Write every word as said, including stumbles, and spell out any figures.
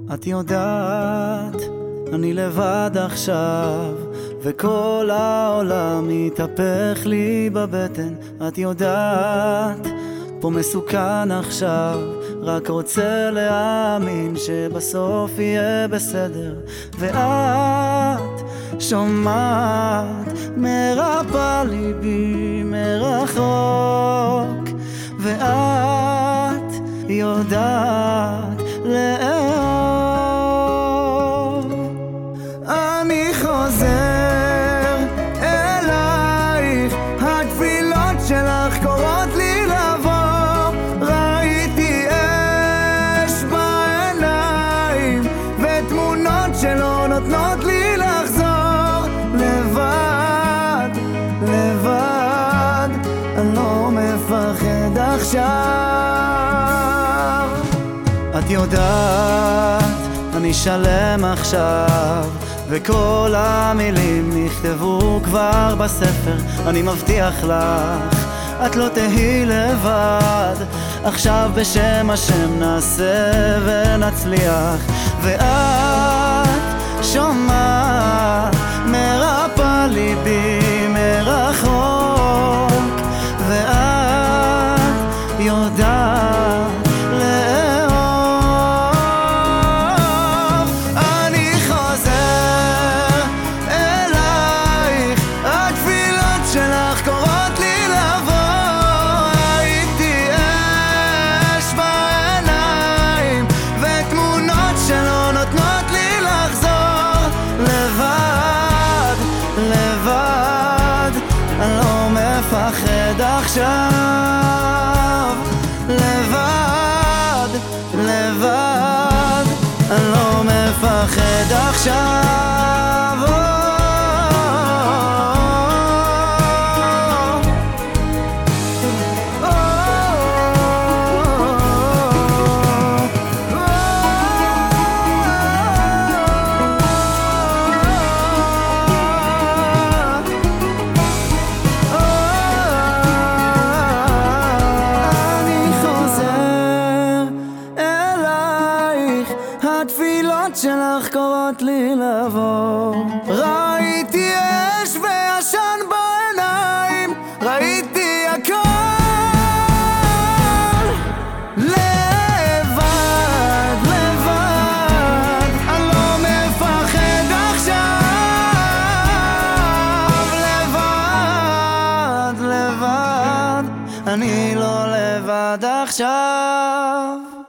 את יודעת, אני לבד עכשיו, וכל העולם מתהפך לי בבטן. את יודעת, פה מסוכן עכשיו, רק רוצה להאמין שבסוף יהיה בסדר. ואת שומעת, מרפא ליבי מרחוק, ואת יודעת לאהוב. אני חוזר אלייך, התפילות שלך קוראות לי לבוא. ראיתי אש בעיניים ותמונות שלא נותנות לי לחזור. לבד, לבד, אני לא מפחד עכשיו. את יודעת, אני שלם עכשיו, וכל המילים נכתבו כבר בספר. אני מבטיח לך, את לא תהי לבד. עכשיו בשם השם נעשה ונצליח. ואת שומעת, מרפא ליבי מרחוק, ואת יודעת אני לא מפחד עכשיו. לבד, לבד, אני לא מפחד עכשיו. התפילות שלך קוראות לי לבוא. ראיתי אש ועשן בעיניים, ראיתי הכל. לבד, לבד, אני לא מפחד עכשיו. לבד, לבד, אני לא לבד עכשיו.